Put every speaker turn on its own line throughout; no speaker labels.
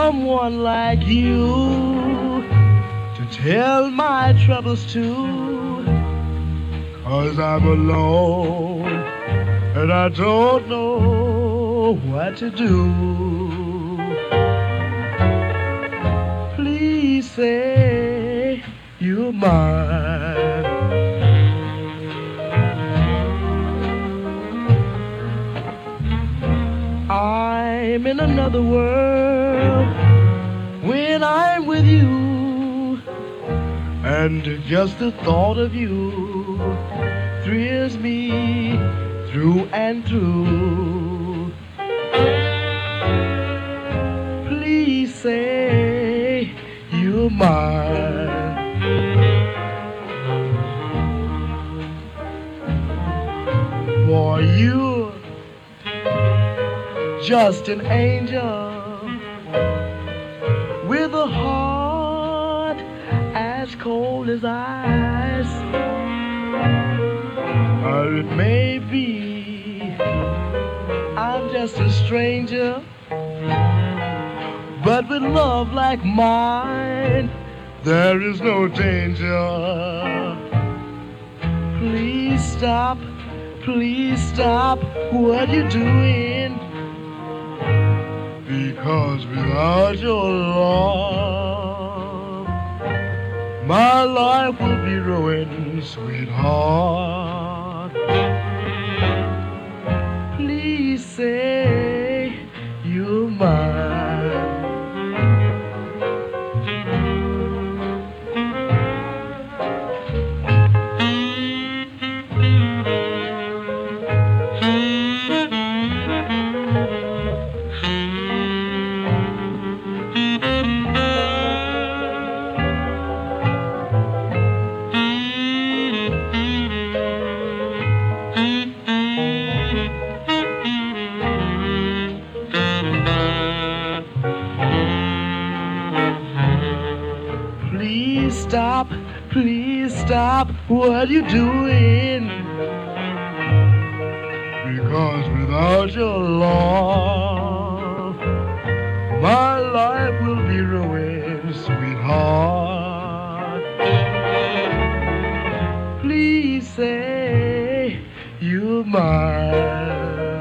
someone like you to tell my troubles to, 'cause I'm alone and I don't know what to do. Please say you're mine. I'm in another world when I'm with you, and just the thought of you thrills me through and through. Please say you're mine. For you're just an angel with a heart as cold as ice. Or it may be I'm just a stranger, but with love like mine, there is no danger. Please stop what you're doing, because without your love, my life will be ruined, sweetheart. Please say you're mine. Please stop what you're doing, because without your love, my life will be ruined, sweetheart. Please say you're mine.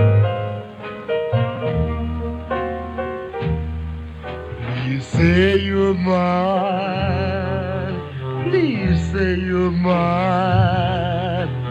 Please say you're mine. Please say you're mine.